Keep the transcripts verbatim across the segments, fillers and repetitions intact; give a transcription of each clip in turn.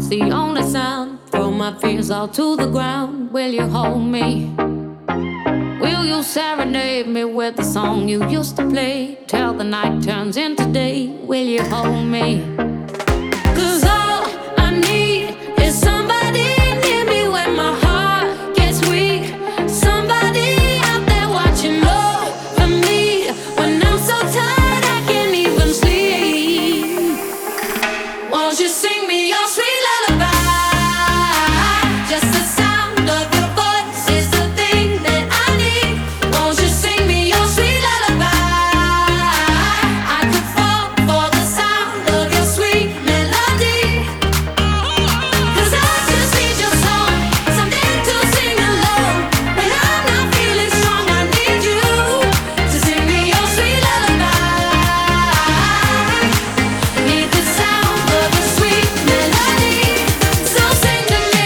the only sound. Throw my fears all to the ground. Will you hold me? Will you serenade me with the song you used to play till the night turns into day? Will you hold me? 'Cause all I need is somebody near me when my heart gets weak. Somebody out there watching over me when I'm so tired I can't even sleep. Won't you sing me your sweet lullaby? Just the sound of your voice is the thing that I need. Won't you sing me your sweet lullaby? I could fall for the sound of your sweet melody. 'Cause I just need your song, something to sing along. When I'm not feeling strong, I need you to sing me your sweet lullaby. Need the sound of your sweet melody, so sing to me.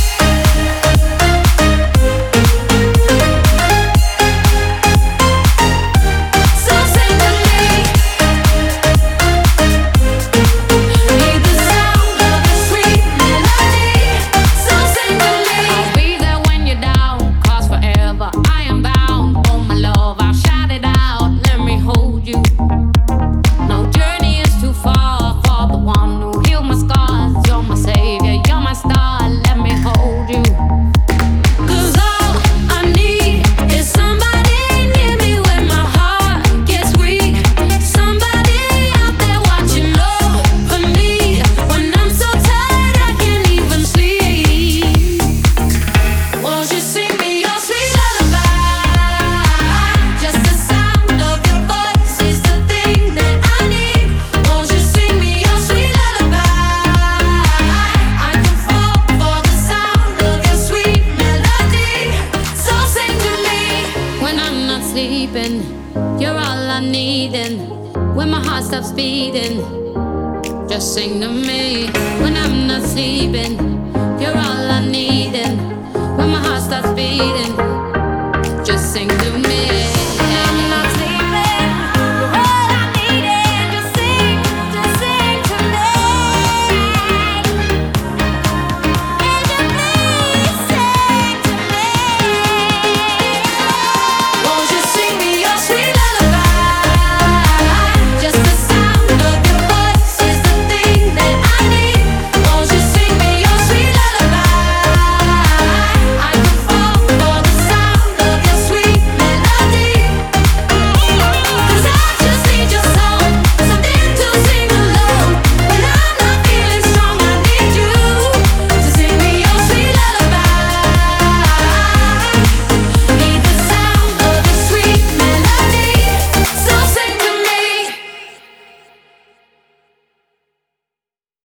So sing to me. Need the sound of your sweet melody, so sing to me. I'll be there when you're down, 'cause forever I am bound. Oh my love, I'll shout it out, let me hold you. No journey is too far for the one who healed my scars. You're my savior, you're my star, let me hold you. 'Cause all I need is somebody near me when my heart gets weak. Somebody out there watching over me when I'm so tired I can't even sleep. Won't you sing me your sweet lullaby? Just the sound of your voice is the thing that I need. Won't you sing me your sweet lullaby? I can fall for the sound of your sweet melody, so sing to me. When I'm not sleeping, you're all I need, and when my heart stops beating, just sing to me. When I'm not sleeping, you're all I need, and when my heart stops beating,